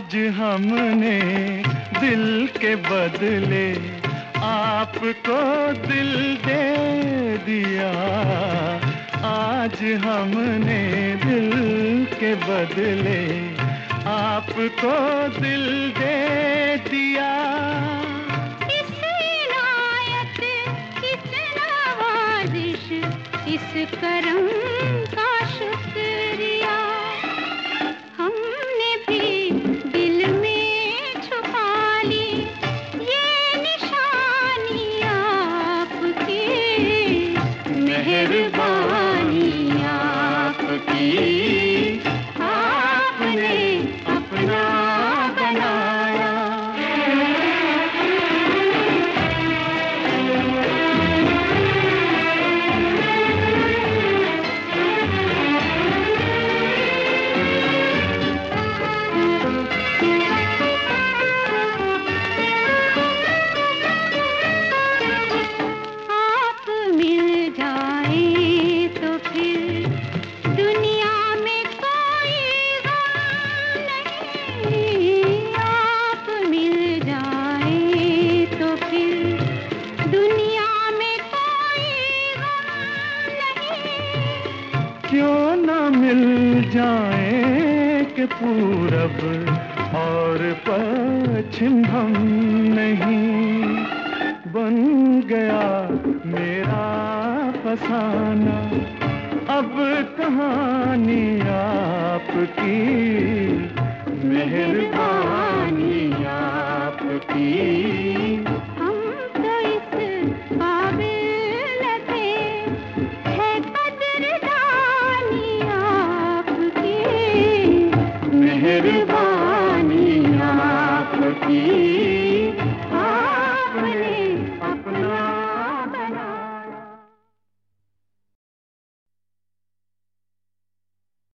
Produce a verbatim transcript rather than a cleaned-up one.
आज हमने दिल के बदले आपको दिल दे दिया। आज हमने दिल के बदले आपको दिल दे दिया। इस इनायत, इस नवाजिश, इस करम का शुक्रिया हमने भी दिल में छुपा ली। ये निशानी आपकी, मेहरबानी आपकी, आपने अपना बनाया। आप मिल जाए तो फिर दुनिया में कोई गम नहीं। आप मिल जाए तो फिर दुनिया में कोई गम नहीं। क्यों न मिल जाए कि पूरब और पश्चिम हम नहीं। बन गया मेरा फसाना अब कहानी आपकी, मेहरबानी आपकी। हम तो इस काबिल थे, है कदरदानी आपकी, मेहरबानी आपकी।